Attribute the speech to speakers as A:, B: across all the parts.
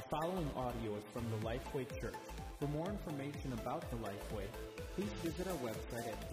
A: following audio is from the Lifeway Church. For more information about the Lifeway, please visit our website at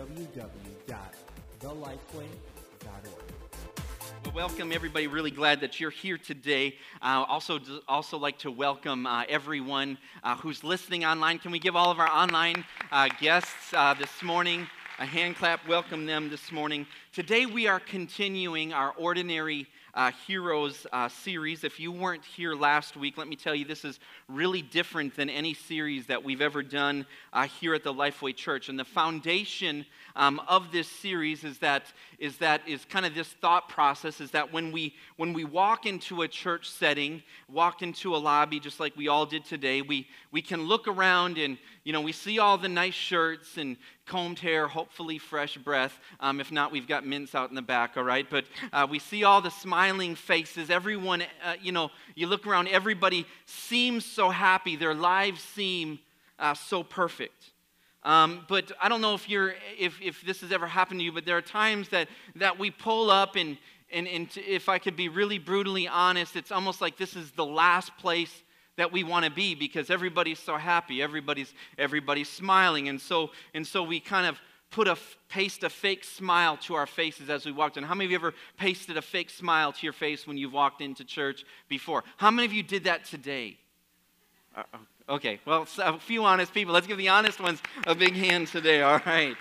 A: www.thelifeway.org.
B: Well, welcome everybody. Really glad that you're here today. Also like to welcome everyone who's listening online. Can we give all of our online guests this morning a hand clap? Welcome them this morning. Today we are continuing our Ordinary Heroes series. If you weren't here last week, let me tell you, this is really different than any series that we've ever done here at the Lifeway Church. And the foundation of this series is kind of this thought process, is that when we walk into a church setting, walk into a lobby just like we all did today, we can look around and we see all the nice shirts and combed hair, hopefully fresh breath. If not, we've got mints out in the back, all right? But we see all the smiling faces. Everyone, you look around, everybody seems so happy. Their lives seem so perfect. But I don't know if this has ever happened to you, but there are times that we pull up and if I could be really brutally honest, it's almost like this is the last place that we want to be because everybody's so happy, everybody's smiling, and so we kind of paste a fake smile to our faces as we walked in. How many of you ever pasted a fake smile to your face when you've walked into church before? How many of you did that today? Okay, well, a few honest people. Let's give the honest ones a big hand today, all right?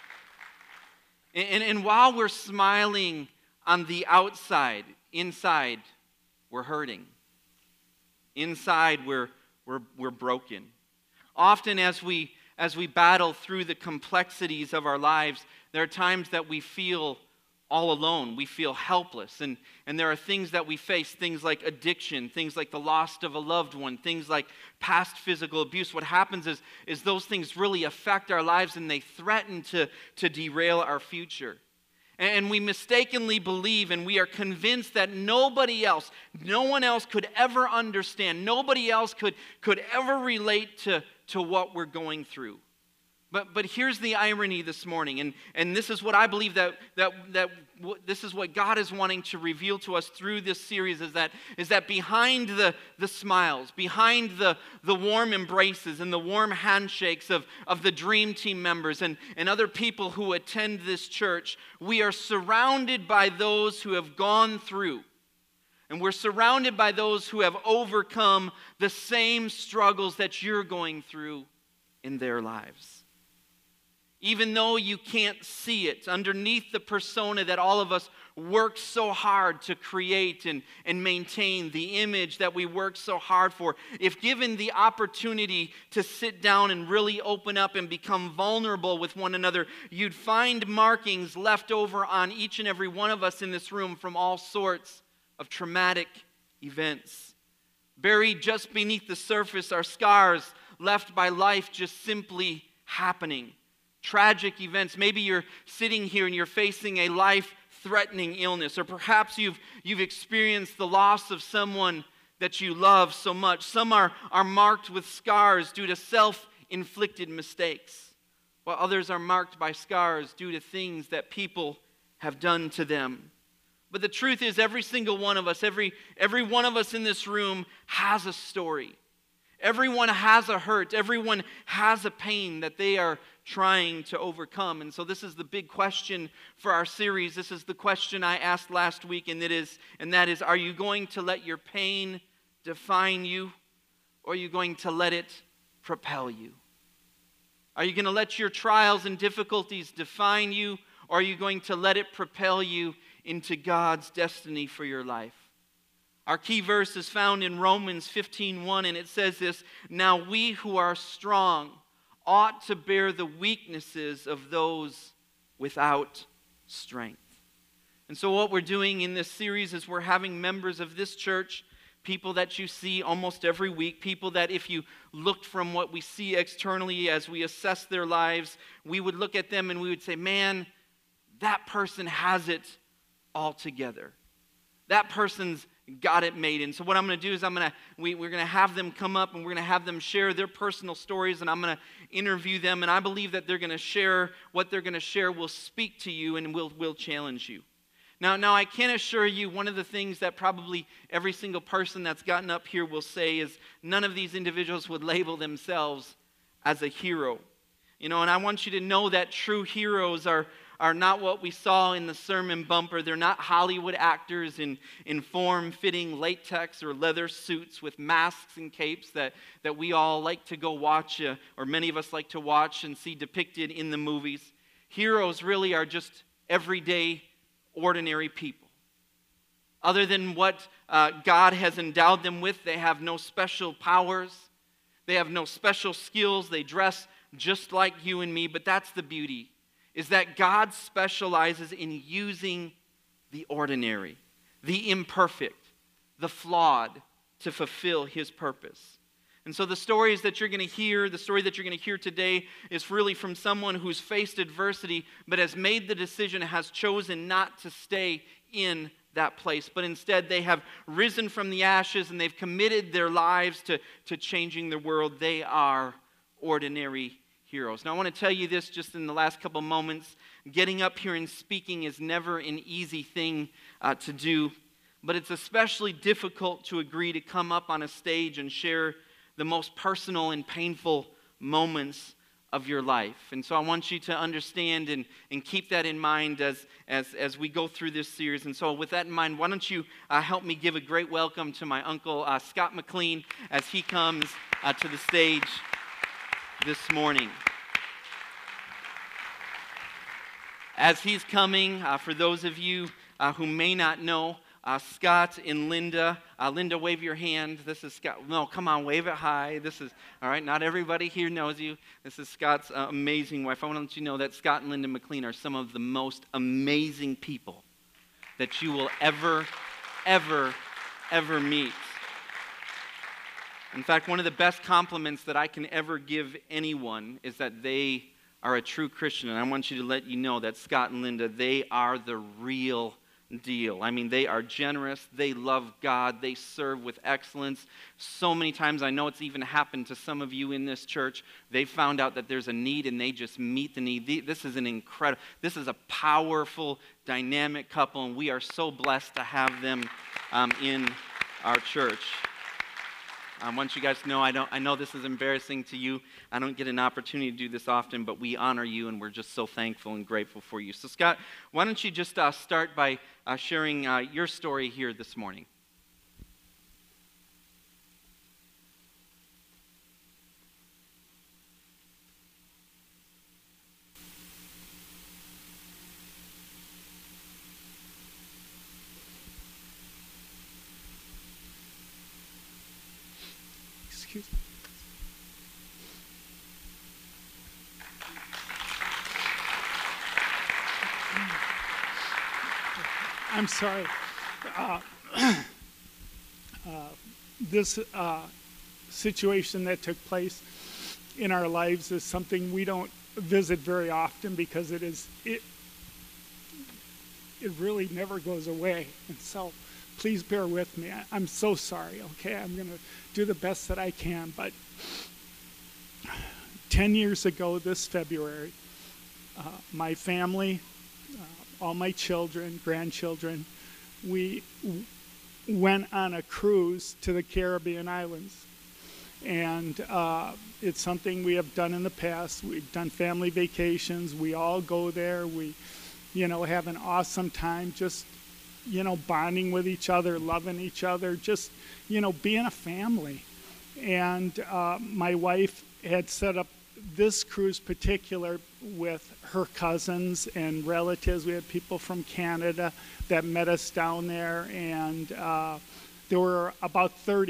B: And while we're smiling on the outside, inside, we're hurting. Inside, we're broken. Often as we battle through the complexities of our lives, there are times that we feel all alone. We feel helpless. And there are things that we face, things like addiction, things like the loss of a loved one, things like past physical abuse. What happens is those things really affect our lives and they threaten to derail our future. And we mistakenly believe and we are convinced that no one else could ever understand, nobody else could ever relate to what we're going through. But here's the irony this morning, and this is what I believe that this is what God is wanting to reveal to us through this series, is that behind the smiles, behind the warm embraces and the warm handshakes of the dream team members and other people who attend this church, we are surrounded by those who have gone through, and we're surrounded by those who have overcome the same struggles that you're going through in their lives. Even though you can't see it, underneath the persona that all of us work so hard to create and maintain, the image that we work so hard for, if given the opportunity to sit down and really open up and become vulnerable with one another, you'd find markings left over on each and every one of us in this room from all sorts of traumatic events. Buried just beneath the surface are scars left by life just simply happening. Tragic events. Maybe you're sitting here and you're facing a life-threatening illness, or perhaps you've experienced the loss of someone that you love so much. Some are marked with scars due to self-inflicted mistakes, while others are marked by scars due to things that people have done to them. But the truth is, every single one of us, every one of us in this room has a story. Everyone has a hurt. Everyone has a pain that they are trying to overcome. And so this is the big question for our series. This is the question I asked last week, and that is, are you going to let your pain define you, or are you going to let it propel you? Are you going to let your trials and difficulties define you, or are you going to let it propel you into God's destiny for your life? Our key verse is found in Romans 15:1, and it says this: "Now we who are strong ought to bear the weaknesses of those without strength." And so what we're doing in this series is we're having members of this church, people that you see almost every week, people that if you looked from what we see externally as we assess their lives, we would look at them and we would say, man, that person has it all together. That person's got it made. And so what I'm going to do is we're going to have them come up and we're going to have them share their personal stories, and I'm going to interview them, and I believe that they're going to share what they're going to share will speak to you and will challenge you. Now, I can assure you one of the things that probably every single person that's gotten up here will say is none of these individuals would label themselves as a hero. And I want you to know that true heroes are not what we saw in the sermon bumper. They're not Hollywood actors in form-fitting latex or leather suits with masks and capes that we all like to go watch, or many of us like to watch and see depicted in the movies. Heroes really are just everyday, ordinary people. Other than what God has endowed them with, they have no special powers. They have no special skills. They dress just like you and me, but that's the beauty, is that God specializes in using the ordinary, the imperfect, the flawed to fulfill His purpose. And so the stories that you're going to hear, the story that you're going to hear today is really from someone who's faced adversity but has made the decision, has chosen not to stay in that place, but instead they have risen from the ashes and they've committed their lives to changing the world. They are ordinary heroes. Now I want to tell you this just in the last couple moments. Getting up here and speaking is never an easy thing to do, but it's especially difficult to agree to come up on a stage and share the most personal and painful moments of your life. And so I want you to understand and keep that in mind as we go through this series. And so with that in mind, why don't you help me give a great welcome to my uncle, Scott McLean, as he comes to the stage this morning. As he's coming, for those of you who may not know, Scott and Linda. Linda, wave your hand. This is Scott. No, come on, wave it high. This is, all right, not everybody here knows you. This is Scott's amazing wife. I want to let you know that Scott and Linda McLean are some of the most amazing people that you will ever meet. In fact, one of the best compliments that I can ever give anyone is that they are a true Christian. And I want you to let you know that Scott and Linda, they are the real deal. I mean, they are generous. They love God. They serve with excellence. So many times, I know it's even happened to some of you in this church. They found out that there's a need and they just meet the need. This is this is a powerful, dynamic couple, and we are so blessed to have them in our church. I want you guys to know, I know this is embarrassing to you. I don't get an opportunity to do this often, but we honor you, and we're just so thankful and grateful for you. So, Scott, why don't you just start by sharing your story here this morning?
C: I'm sorry. This situation that took place in our lives is something we don't visit very often because it really never goes away. And so please bear with me. I'm so sorry, okay? I'm going to do the best that I can. But 10 years ago this February, my family, all my children, grandchildren, we went on a cruise to the Caribbean islands. And it's something we have done in the past. We've done family vacations. We all go there. We, have an awesome time just, bonding with each other, loving each other, just, being a family. And my wife had set up this cruise particular with her cousins and relatives. We had people from Canada that met us down there, and there were about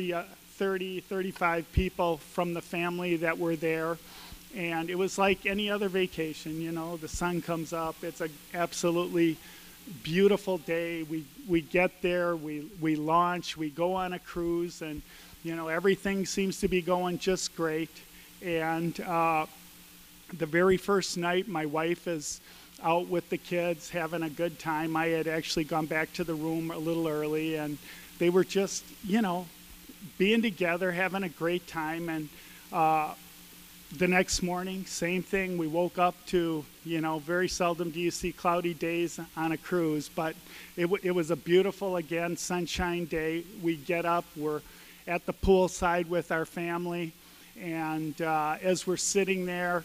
C: 35 people from the family that were there. And it was like any other vacation, the sun comes up. It's an absolutely beautiful day. We get there, we launch, we go on a cruise, and everything seems to be going just great. And the very first night, my wife is out with the kids having a good time. I had actually gone back to the room a little early, and they were just, being together, having a great time. And The next morning, same thing. We woke up to, very seldom do you see cloudy days on a cruise, but it was a beautiful, again, sunshine day. We get up, we're at the poolside with our family, and as we're sitting there,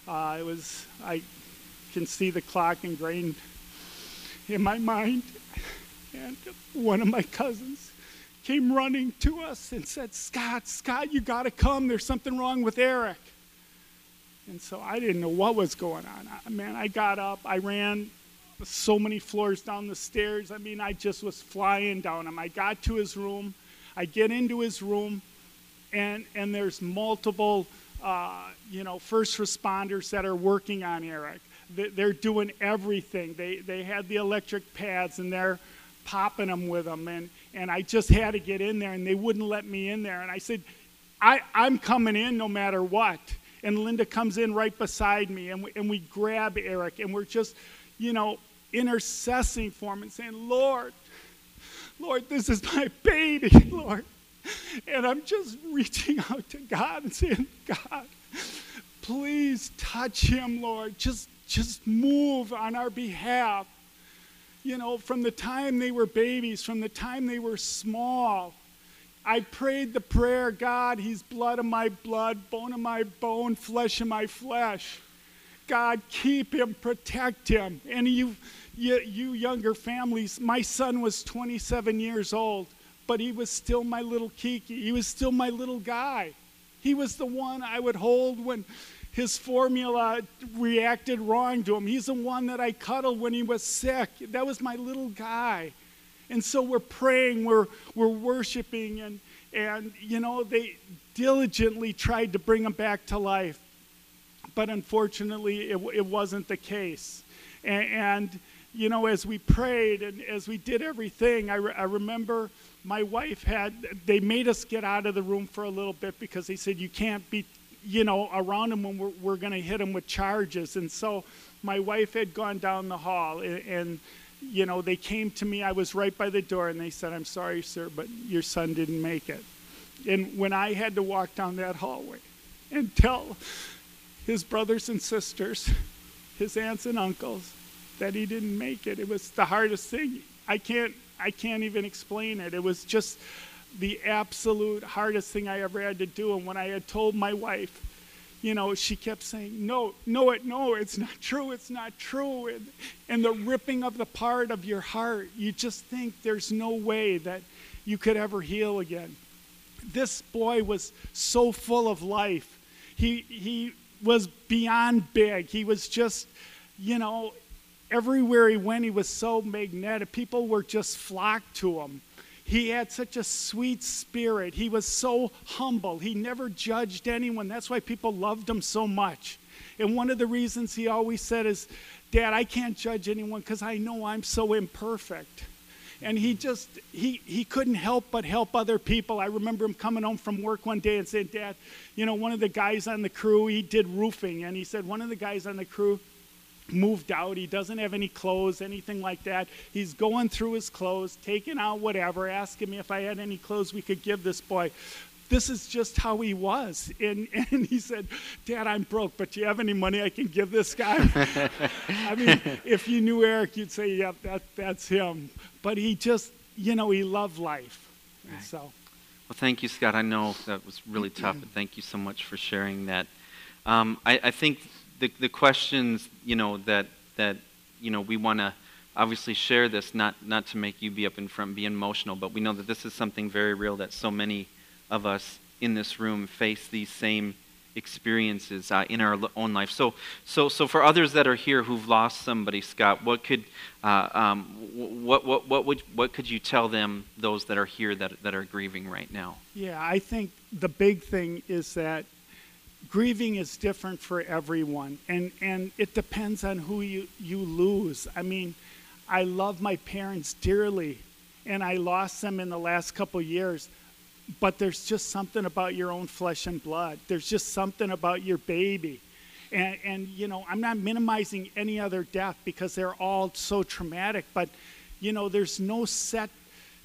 C: I can see the clock ingrained in my mind, and one of my cousins came running to us and said, Scott, you got to come. There's something wrong with Eric. And so I didn't know what was going on. Man, I got up. I ran so many floors down the stairs. I mean, I just was flying down them. I got to his room. I get into his room, and there's multiple, first responders that are working on Eric. They're doing everything. They had the electric pads, and they're popping them with them. And I just had to get in there, and they wouldn't let me in there. And I said, I'm coming in no matter what. And Linda comes in right beside me, and we grab Eric, and we're just, intercessing for him and saying, Lord, this is my baby, Lord. And I'm just reaching out to God and saying, God, please touch him, Lord. Just move on our behalf. From the time they were babies, from the time they were small, I prayed the prayer, God, he's blood of my blood, bone of my bone, flesh of my flesh. God, keep him, protect him. And you younger families, my son was 27 years old, but he was still my little Kiki. He was still my little guy. He was the one I would hold when his formula reacted wrong to him. He's the one that I cuddled when he was sick. That was my little guy. And so we're praying, we're worshiping, and they diligently tried to bring him back to life. But unfortunately, it wasn't the case. And as we prayed and as we did everything, I remember my wife they made us get out of the room for a little bit because they said, you can't be, around him when we're going to hit him with charges. And so my wife had gone down the hall, and they came to me. I was right by the door, and they said, I'm sorry, sir, but your son didn't make it. And when I had to walk down that hallway and tell his brothers and sisters, his aunts and uncles, that he didn't make it, it was the hardest thing. I can't even explain it. It was just the absolute hardest thing I ever had to do. And when I had told my wife, she kept saying, no, it's not true, it's not true. And the ripping of the part of your heart, you just think there's no way that you could ever heal again. This boy was so full of life. He was beyond big. He was just, everywhere he went, he was so magnetic. People were just flocked to him. He had such a sweet spirit. He was so humble. He never judged anyone. That's why people loved him so much. And one of the reasons he always said is, Dad, I can't judge anyone because I know I'm so imperfect. And he couldn't help but help other people. I remember him coming home from work one day and saying, Dad, one of the guys on the crew, he did roofing. And he said, one of the guys on the crew moved out. He doesn't have any clothes, anything like that. He's going through his clothes, taking out whatever, asking me if I had any clothes we could give this boy. This is just how he was. And he said, Dad, I'm broke, but do you have any money I can give this guy? I mean, if you knew Eric, you'd say, yep, that's him. But he just, he loved life. Right. And so.
B: Well, thank you, Scott. I know that was really tough, but thank you so much for sharing that. I think the questions, that we want to obviously share this, not to make you be up in front, be emotional, but we know that this is something very real, that so many of us in this room face these same experiences in our own life. So for others that are here who've lost somebody, Scott, what could you tell them, those that are here that are grieving right now?
C: Yeah, I think the big thing is that grieving is different for everyone, and it depends on who you lose. I mean, I love my parents dearly, and I lost them in the last couple years, but there's just something about your own flesh and blood. There's just something about your baby. And I'm not minimizing any other death because they're all so traumatic, but, there's no set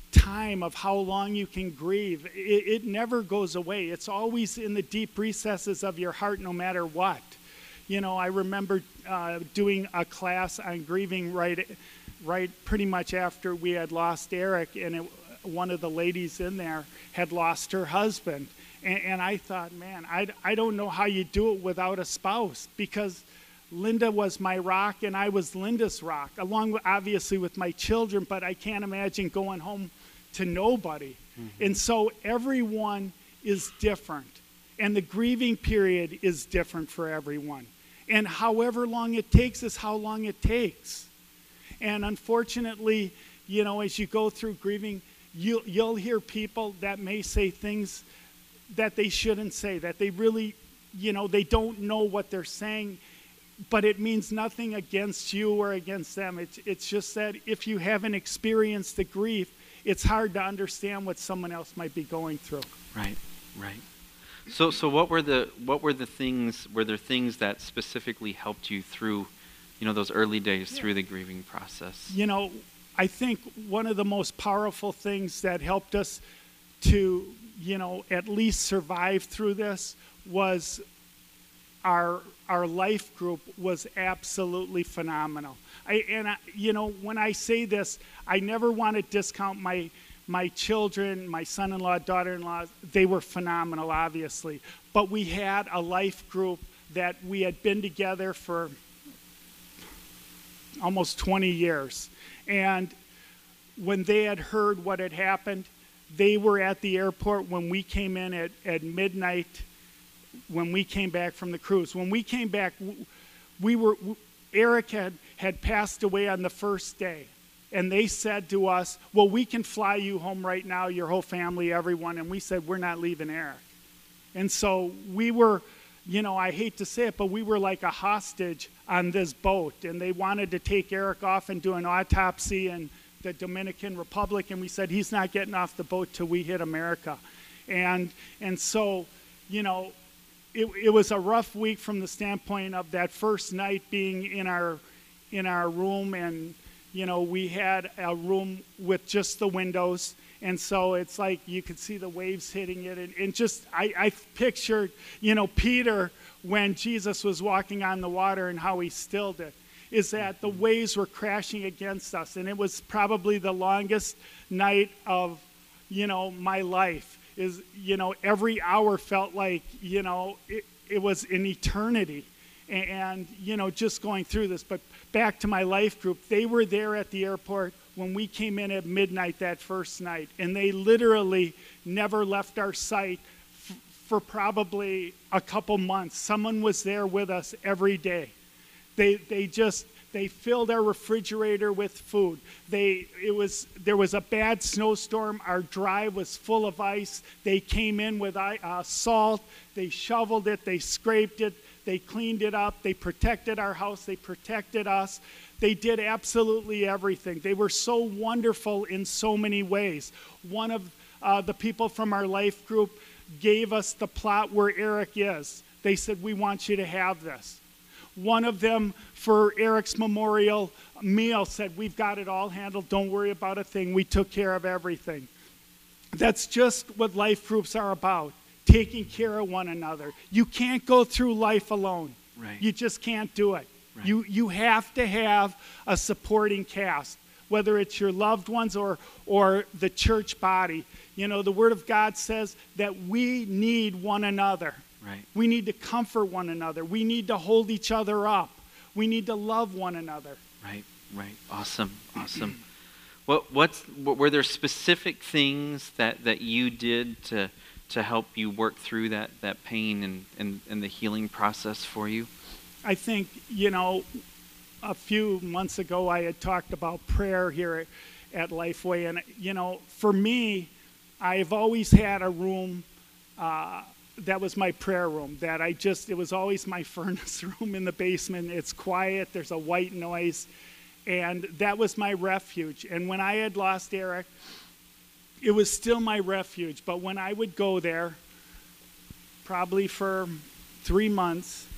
C: time of how long you can grieve. It never goes away. It's always in the deep recesses of your heart, no matter what. You know, I remember doing a class on grieving right pretty much after we had lost Eric, and one of the ladies in there had lost her husband. And I thought, man, I don't know how you do it without a spouse, because Linda was my rock and I was Linda's rock, along with, obviously, with my children, but I can't imagine going home to nobody. Mm-hmm. And so everyone is different, and the grieving period is different for everyone. And however long it takes is how long it takes. And unfortunately, you know, as you go through grieving, you'll hear people that may say things that they shouldn't say, that they really, you know, they don't know what they're saying, but it means nothing against you or against them. It's just that if you haven't experienced the grief, it's hard to understand what someone else might be going through.
B: Right. So what were the things? Were there things that specifically helped you through, you know, those early days through the grieving process?
C: You know, I think one of the most powerful things that helped us to, you know, at least survive through this was our life group was absolutely phenomenal. You know, when I say this, I never want to discount my children, my son-in-law, daughter-in-law. They were phenomenal, obviously. But we had a life group that we had been together for almost 20 years. And when they had heard what had happened, they were at the airport when we came in at midnight, when we came back from the cruise. When we came back, Eric had passed away on the first day. And they said to us, well, we can fly you home right now, your whole family, everyone. And we said, we're not leaving Eric. And so we were, you know, I hate to say it, but we were like a hostage on this boat. And they wanted to take Eric off and do an autopsy in the Dominican Republic. And we said, he's not getting off the boat till we hit America. And so, you know, it was a rough week from the standpoint of that first night being in our room. And, you know, we had a room with just the windows. And so it's like you could see the waves hitting it. And just, I pictured, you know, Peter when Jesus was walking on the water and how he stilled it, is that the waves were crashing against us. And it was probably the longest night of, you know, my life. Is, you know, every hour felt like, you know, it was an eternity. And, you know, just going through this. But back to my life group, they were there at the airport when we came in at midnight that first night. And they literally never left our sight for probably a couple months. Someone was there with us every day. They filled our refrigerator with food. There was a bad snowstorm. Our drive was full of ice. They came in with salt. They shoveled it. They scraped it. They cleaned it up. They protected our house. They protected us. They did absolutely everything. They were so wonderful in so many ways. One of the people from our life group gave us the plot where Eric is. They said, we want you to have this. One of them, for Eric's memorial meal, said, we've got it all handled. Don't worry about a thing. We took care of everything. That's just what life groups are about, taking care of one another. You can't go through life alone.
B: Right.
C: You just can't do it.
B: Right.
C: You have to have a supporting cast, whether it's your loved ones or the church body. You know, the Word of God says that we need one another.
B: Right.
C: We need to comfort one another. We need to hold each other up. We need to love one another.
B: Right. Awesome. Were there specific things that you did to help you work through that pain and the healing process for you?
C: I think, you know, a few months ago I had talked about prayer here at Lifeway. And, you know, for me, I've always had a room that was my prayer room, it was always my furnace room in the basement. It's quiet, there's a white noise, and that was my refuge. And when I had lost Eric, it was still my refuge. But when I would go there, probably for 3 months,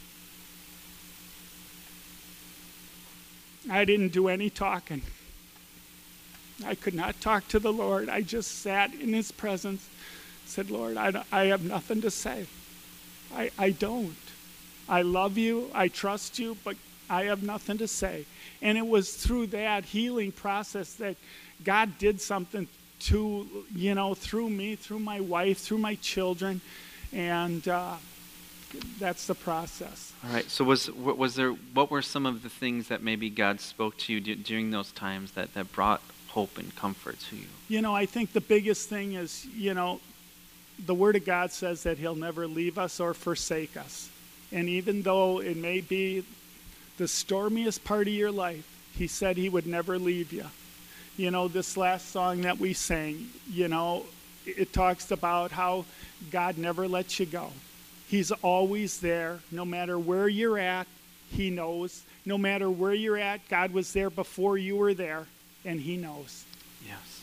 C: I didn't do any talking. I could not talk to the Lord. I just sat in his presence, said, Lord, I have nothing to say. I don't. I love you, I trust you, but I have nothing to say. And it was through that healing process that God did something through me, through my wife, through my children, and that's the process.
B: All right. So what were some of the things that maybe God spoke to you during those times that brought hope and comfort to you?
C: I think the biggest thing is, the Word of God says that he'll never leave us or forsake us. And even though it may be the stormiest part of your life, he said he would never leave you. This last song that we sang, it talks about how God never lets you go. He's always there. No matter where you're at, he knows. No matter where you're at, God was there before you were there, and he knows.
B: Yes.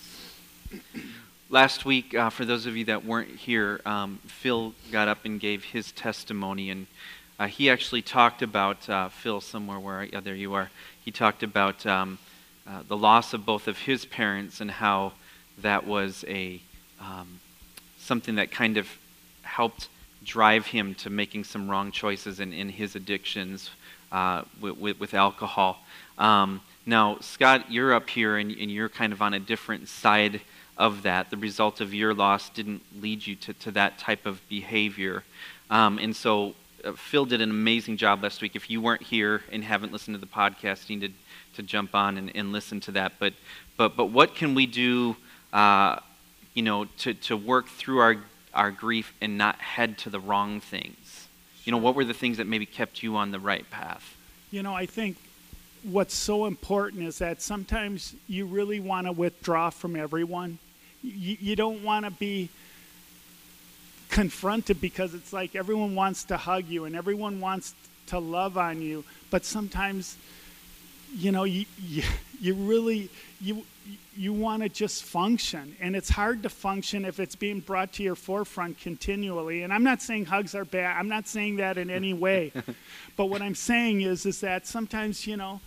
B: Last week, for those of you that weren't here, Phil got up and gave his testimony, and he actually talked about, Phil, somewhere there you are, he talked about the loss of both of his parents and how that was something that kind of helped drive him to making some wrong choices in his addictions with alcohol. Now, Scott, you're up here and you're kind of on a different side of that. The result of your loss didn't lead you to that type of behavior. And so Phil did an amazing job last week. If you weren't here and haven't listened to the podcast, you need to jump on and listen to that. But what can we do, to work through our grief and not head to the wrong things? What were the things that maybe kept you on the right path?
C: I think what's so important is that sometimes you really want to withdraw from everyone. You don't want to be confronted because it's like everyone wants to hug you and everyone wants to love on you, but sometimes you really want to just function, and it's hard to function if it's being brought to your forefront continually. And I'm not saying hugs are bad. I'm not saying that in any way. But what I'm saying is that sometimes,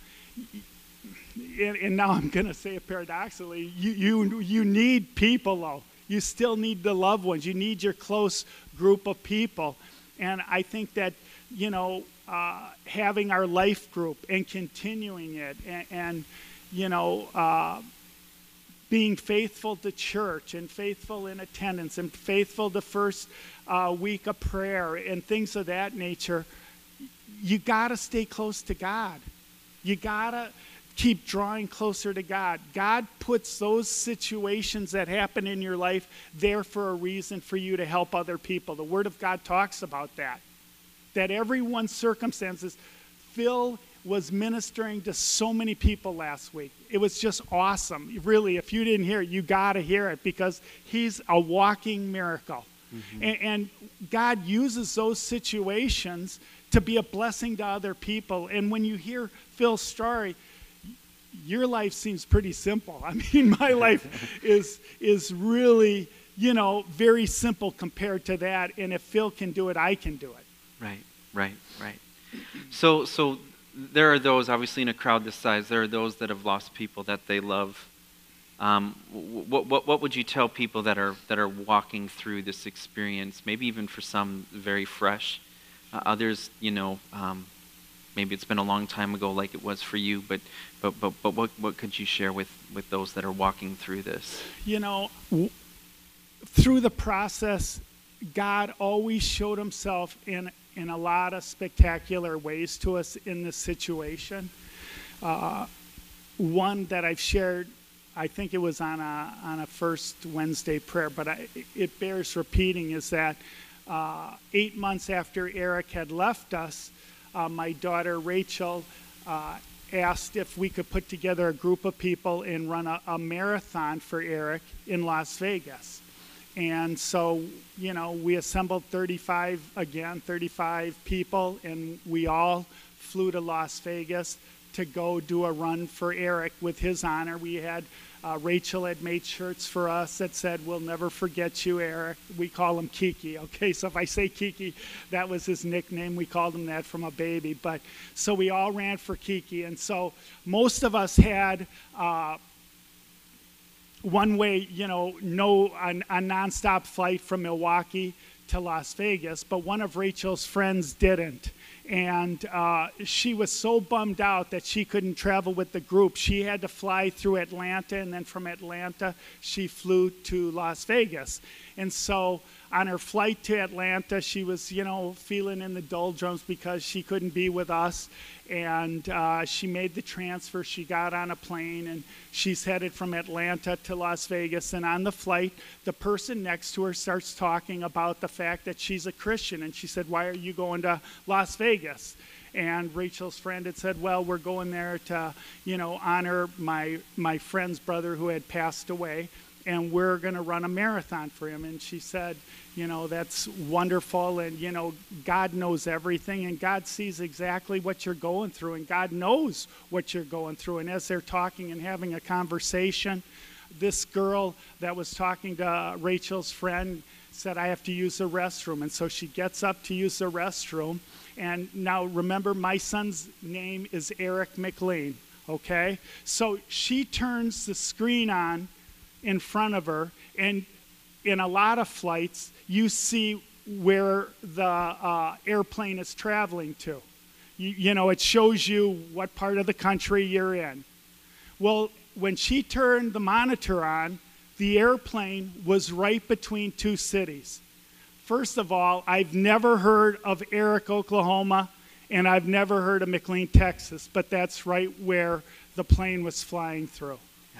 C: and now I'm going to say it paradoxically, you need people, though. You still need the loved ones. You need your close group of people. And I think that, having our life group and continuing it and being faithful to church and faithful in attendance and faithful to first week of prayer and things of that nature, you got to stay close to God. You got to keep drawing closer to God. God puts those situations that happen in your life there for a reason for you to help other people. The Word of God talks about that everyone's circumstances. Phil was ministering to so many people last week. It was just awesome. Really, if you didn't hear it, you got to hear it because he's a walking miracle. Mm-hmm. And God uses those situations to be a blessing to other people. And when you hear Phil's story, your life seems pretty simple. I mean, my life is really, very simple compared to that. And if Phil can do it, I can do it.
B: Right. So there are those, obviously in a crowd this size, there are those that have lost people that they love. What would you tell people that are walking through this experience? Maybe even for some very fresh, others, maybe it's been a long time ago, like it was for you. But what could you share with those that are walking through this?
C: Through the process, God always showed himself in a lot of spectacular ways to us in this situation. One that I've shared, I think it was on a first Wednesday prayer, but it bears repeating, is that 8 months after Eric had left us, my daughter Rachel asked if we could put together a group of people and run a marathon for Eric in Las Vegas. And so, we assembled 35 people, and we all flew to Las Vegas to go do a run for Eric with his honor. We had, Rachel had made shirts for us that said, "We'll never forget you, Eric." We call him Kiki, okay? So if I say Kiki, that was his nickname. We called him that from a baby. But so we all ran for Kiki. And so most of us had one way, no, a nonstop flight from Milwaukee to Las Vegas, but one of Rachel's friends didn't. And she was so bummed out that she couldn't travel with the group. She had to fly through Atlanta, and then from Atlanta, she flew to Las Vegas. And so on her flight to Atlanta, she was, feeling in the doldrums because she couldn't be with us. And she made the transfer. She got on a plane, and she's headed from Atlanta to Las Vegas. And on the flight, the person next to her starts talking about the fact that she's a Christian. And she said, "Why are you going to Las Vegas?" And Rachel's friend had said, "Well, we're going there to, honor my friend's brother who had passed away, and we're going to run a marathon for him." And she said, "That's wonderful, and, God knows everything, and God sees exactly what you're going through, and God knows what you're going through." And as they're talking and having a conversation, this girl that was talking to Rachel's friend said, "I have to use the restroom." And so she gets up to use the restroom. And now remember, my son's name is Eric McLean, okay? So she turns the screen on in front of her, and in a lot of flights, you see where the airplane is traveling to. It shows you what part of the country you're in. Well, when she turned the monitor on, the airplane was right between two cities. First of all, I've never heard of Eric, Oklahoma, and I've never heard of McLean, Texas, but that's right where the plane was flying through.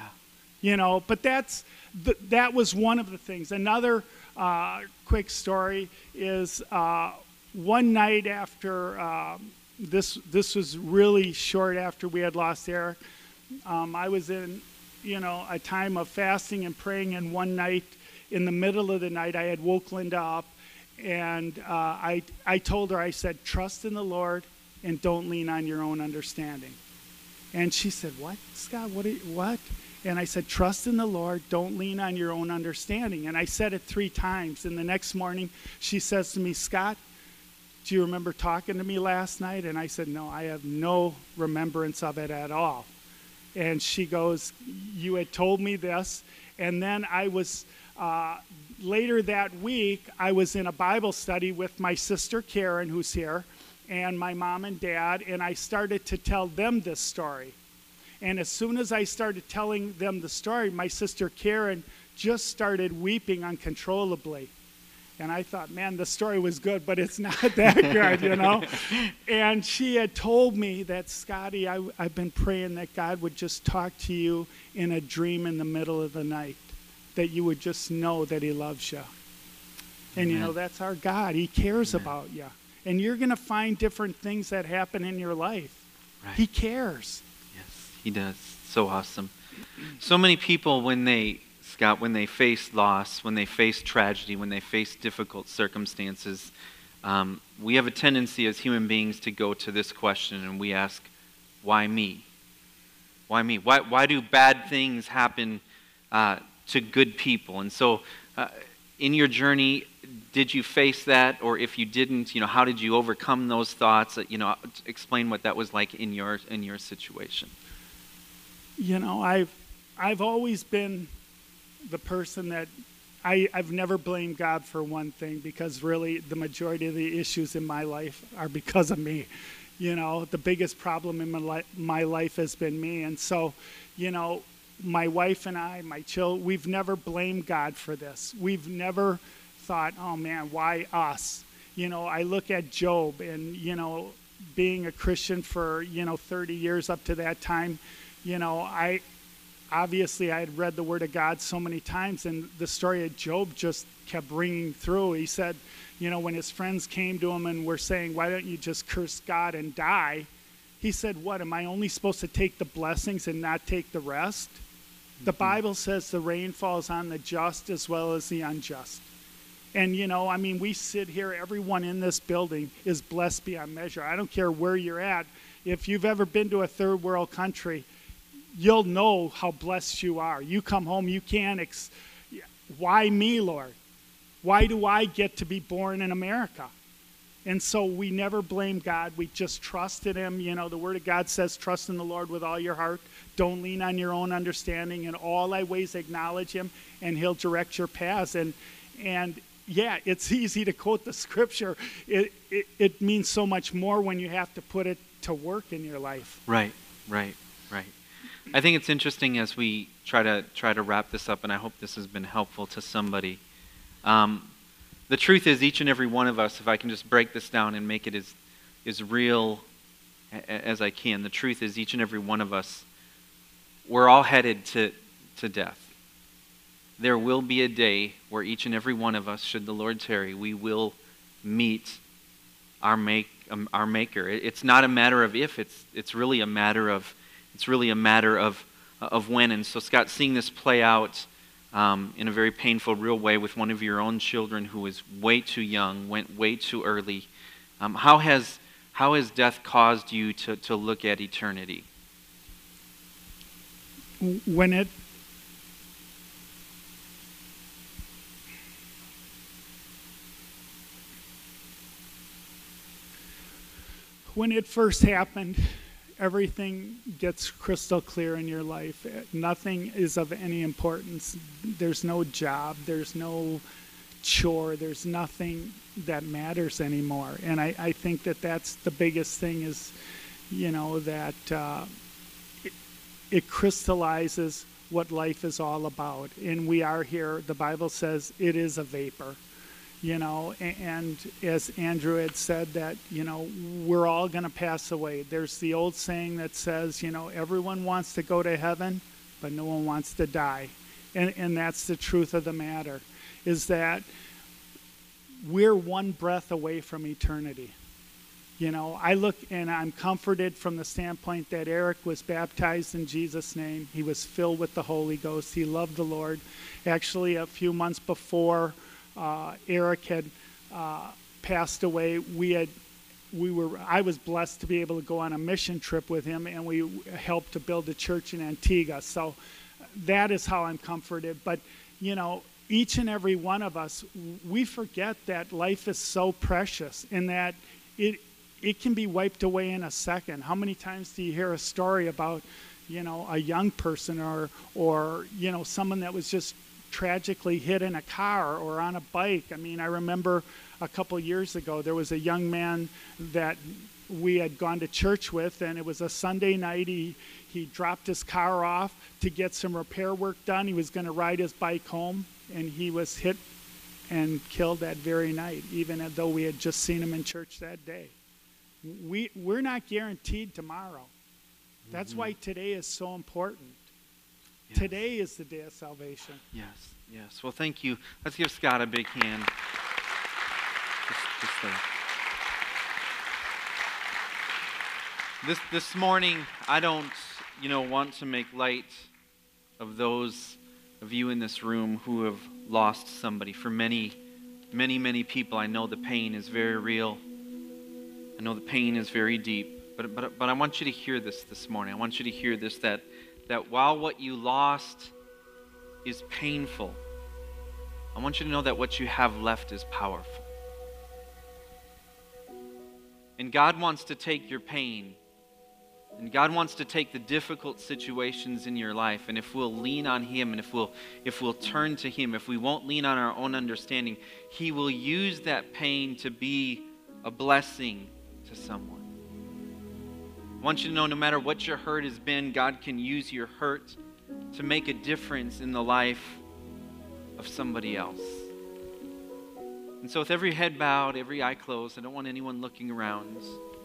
C: But that was one of the things. Another quick story is one night after, this was really short after we had lost Eric. I was in, a time of fasting and praying, and one night, in the middle of the night, I had woke Linda up, and I told her, I said, "Trust in the Lord and don't lean on your own understanding." And she said, "What, Scott? What?" And I said, "Trust in the Lord, don't lean on your own understanding." And I said it 3 times. And the next morning, she says to me, "Scott, do you remember talking to me last night?" And I said, "No, I have no remembrance of it at all." And she goes, "You had told me this." And then I was, later that week, I was in a Bible study with my sister Karen, who's here, and my mom and dad, and I started to tell them this story. And as soon as I started telling them the story, my sister Karen just started weeping uncontrollably. And I thought, man, the story was good, but it's not that good, And she had told me that, "Scotty, I've been praying that God would just talk to you in a dream in the middle of the night, that you would just know that he loves you." And, that's our God. He cares about you. And you're going to find different things that happen in your life.
B: Right.
C: He cares.
B: Yes, he does. So awesome. So many people, when they face loss, when they face tragedy, when they face difficult circumstances, we have a tendency as human beings to go to this question, and we ask, why me? Why me? Why do bad things happen to good people? And so in your journey, did you face that? Or if you didn't, how did you overcome those thoughts? Explain what that was like in your situation.
C: I've always been the person that I've never blamed God for one thing, because really the majority of the issues in my life are because of me. The biggest problem in my life has been me. And so, my wife and I, my children, we've never blamed God for this. We've never thought, "Oh man, why us?" I look at Job, and, being a Christian for, 30 years up to that time, I had read the Word of God so many times, and the story of Job just kept ringing through. He said, when his friends came to him and were saying, "Why don't you just curse God and die?" He said, "What, am I only supposed to take the blessings and not take the rest?" The Bible says the rain falls on the just as well as the unjust. And, we sit here, everyone in this building is blessed beyond measure. I don't care where you're at. If you've ever been to a third world country, you'll know how blessed you are. You come home, you can't, why me, Lord? Why do I get to be born in America? And so we never blame God. We just trust in him. You know, the word of God says, trust in the Lord with all your heart. Don't lean on your own understanding. In all thy ways acknowledge him, and he'll direct your paths. And yeah, it's easy to quote the scripture. It means so much more when you have to put it to work in your life.
B: Right. I think it's interesting as we try to wrap this up, and I hope this has been helpful to somebody. The truth is, each and every one of us, if I can just break this down and make it as real as I can, the truth is, each and every one of us, we're all headed to death. There will be a day where each and every one of us, should the Lord tarry, we will meet our Maker. It's not a matter of if; it's really a matter of when. And so, Scott, seeing this play out in a very painful, real way with one of your own children who was way too young, went way too early. How has death caused you to look at eternity?
C: When it first happened, everything gets crystal clear in your life. Nothing is of any importance. There's no job. There's no chore. There's nothing that matters anymore. And I think that's the biggest thing is, you know, that it crystallizes what life is all about. And we are here. The Bible says it is a vapor. You know, and as Andrew had said that, you know, we're all going to pass away. There's the old saying that says, you know, everyone wants to go to heaven, but no one wants to die. And that's the truth of the matter, is that we're one breath away from eternity. You know, I look and I'm comforted from the standpoint that Eric was baptized in Jesus' name. He was filled with the Holy Ghost. He loved the Lord. Actually, a few months before Eric had passed away, I was blessed to be able to go on a mission trip with him, and we helped to build a church in Antigua. So that is how I'm comforted. But, you know, each and every one of us, we forget that life is so precious and that it can be wiped away in a second. How many times do you hear a story about, you know, a young person or you know, someone that was just tragically hit in a car or on a bike? I mean, I remember a couple years ago, there was a young man that we had gone to church with, and it was a Sunday night. He dropped his car off to get some repair work done. He was going to ride his bike home, and he was hit and killed that very night, even though we had just seen him in church that day. We're not guaranteed tomorrow. That's why today is so important. Yes. Today is the day of salvation.
B: Yes. Well, thank you. Let's give Scott a big hand. This morning, I don't, want to make light of those of you in this room who have lost somebody. For many, many, many people, I know the pain is very real. I know the pain is very deep. But I want you to hear this morning. I want you to hear this, that while what you lost is painful, I want you to know that what you have left is powerful. And God wants to take your pain, and God wants to take the difficult situations in your life, and if we'll lean on Him, and if we'll turn to Him, if we won't lean on our own understanding, He will use that pain to be a blessing to someone. I want you to know, no matter what your hurt has been, God can use your hurt to make a difference in the life of somebody else. And so with every head bowed, every eye closed, I don't want anyone looking around.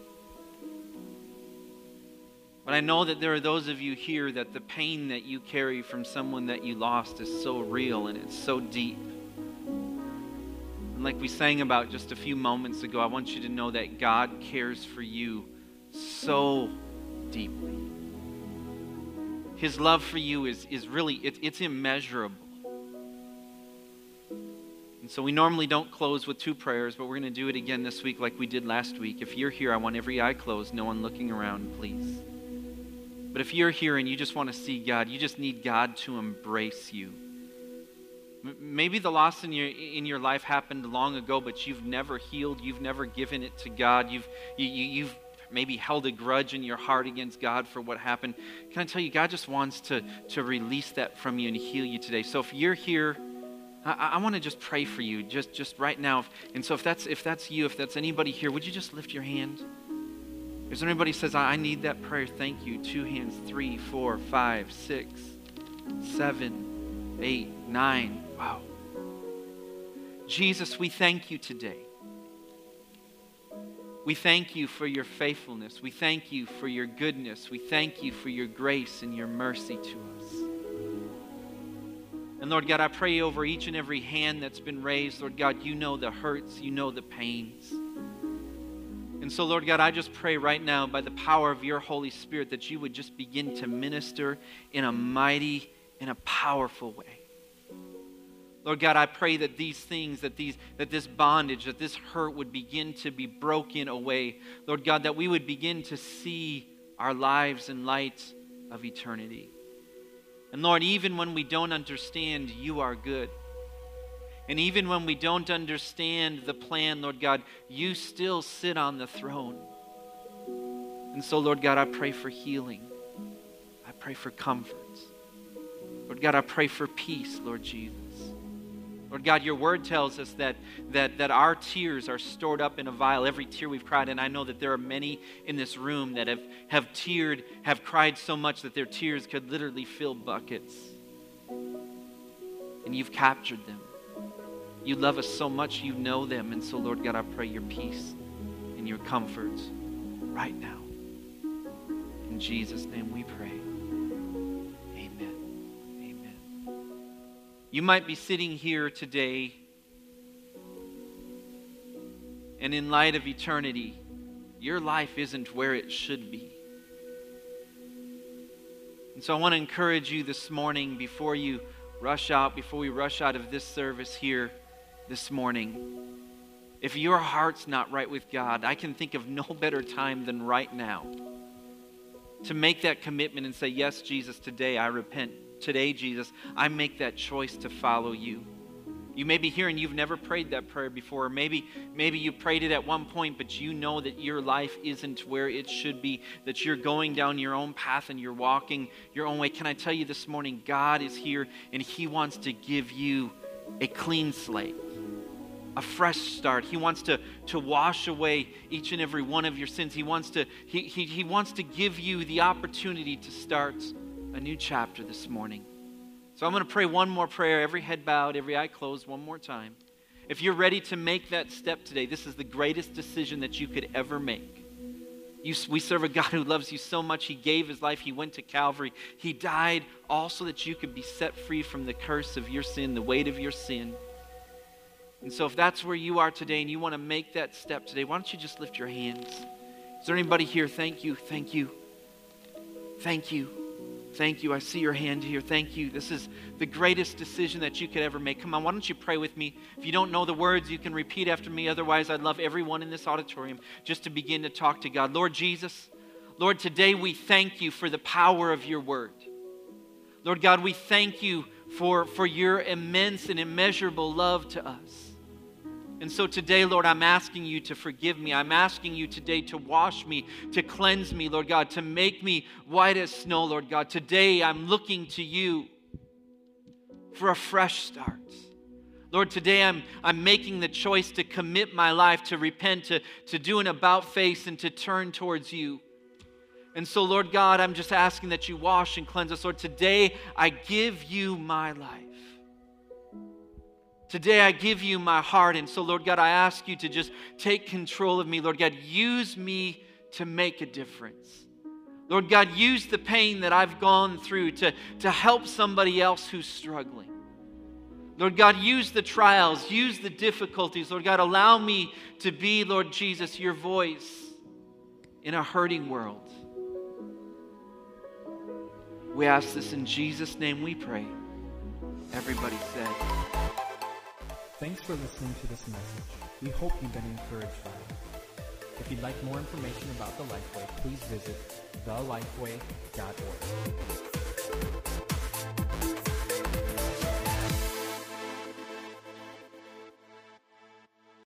B: But I know that there are those of you here that the pain that you carry from someone that you lost is so real and it's so deep. And like we sang about just a few moments ago, I want you to know that God cares for you so deeply. His love for you is really, it's immeasurable. And so we normally don't close with two prayers, but we're going to do it again this week like we did last week. If you're here, I want every eye closed, no one looking around, please. But if you're here and you just want to see God, you just need God to embrace you. Maybe the loss in your life happened long ago, but you've never healed. You've never given it to God. You've maybe held a grudge in your heart against God for what happened. Can I tell you, God just wants to release that from you and heal you today. So if you're here, I want to just pray for you just right now. And so if that's you, if that's anybody here, would you just lift your hand? Is there anybody who says, I need that prayer? Thank you. 2 hands, 3, 4, 5, 6, 7, 8, 9. Wow. Jesus, we thank you today. We thank you for your faithfulness. We thank you for your goodness. We thank you for your grace and your mercy to us. And Lord God, I pray over each and every hand that's been raised. Lord God, you know the hurts, you know the pains. And so, Lord God, I just pray right now by the power of your Holy Spirit that you would just begin to minister in a mighty, in a powerful way. Lord God, I pray that these things, that this bondage, that this hurt would begin to be broken away. Lord God, that we would begin to see our lives in light of eternity. And Lord, even when we don't understand, you are good. And even when we don't understand the plan, Lord God, you still sit on the throne. And so, Lord God, I pray for healing. I pray for comfort. Lord God, I pray for peace, Lord Jesus. Lord God, your word tells us that our tears are stored up in a vial, every tear we've cried. And I know that there are many in this room that have cried so much that their tears could literally fill buckets. And you've captured them. You love us so much, you know them. And so, Lord God, I pray your peace and your comfort right now. In Jesus' name we pray. Amen. Amen. You might be sitting here today, and in light of eternity, your life isn't where it should be. And so I want to encourage you this morning before we rush out of this service here this morning. If your heart's not right with God, I can think of no better time than right now to make that commitment and say, yes, Jesus, today I repent. Today, Jesus, I make that choice to follow you. You may be here and you've never prayed that prayer before. Or maybe you prayed it at one point, but you know that your life isn't where it should be, that you're going down your own path and you're walking your own way. Can I tell you this morning, God is here and he wants to give you a clean slate, a fresh start. He wants to wash away each and every one of your sins. He wants to give you the opportunity to start a new chapter this morning. So I'm going to pray one more prayer, every head bowed, every eye closed, one more time. If you're ready to make that step today, this is the greatest decision that you could ever make. We serve a God who loves you so much, he gave his life, he went to Calvary. He died also that you could be set free from the curse of your sin, the weight of your sin. And so if that's where you are today and you want to make that step today, why don't you just lift your hands? Is there anybody here? Thank you, thank you, thank you. Thank you. I see your hand here. Thank you. This is the greatest decision that you could ever make. Come on, why don't you pray with me? If you don't know the words, you can repeat after me. Otherwise, I'd love everyone in this auditorium just to begin to talk to God. Lord Jesus, Lord, today we thank you for the power of your word. Lord God, we thank you for your immense and immeasurable love to us. And so today, Lord, I'm asking you to forgive me. I'm asking you today to wash me, to cleanse me, Lord God, to make me white as snow, Lord God. Today, I'm looking to you for a fresh start. Lord, today I'm making the choice to commit my life, to repent, to do an about face, and to turn towards you. And so, Lord God, I'm just asking that you wash and cleanse us. Lord, today I give you my life. Today I give you my heart. And so, Lord God, I ask you to just take control of me. Lord God, use me to make a difference. Lord God, use the pain that I've gone through to help somebody else who's struggling. Lord God, use the trials, use the difficulties. Lord God, allow me to be, Lord Jesus, your voice in a hurting world. We ask this in Jesus' name we pray. Everybody said.
A: Thanks for listening to this message. We hope you've been encouraged by it. If you'd like more information about The Lifeway, please visit thelifeway.org.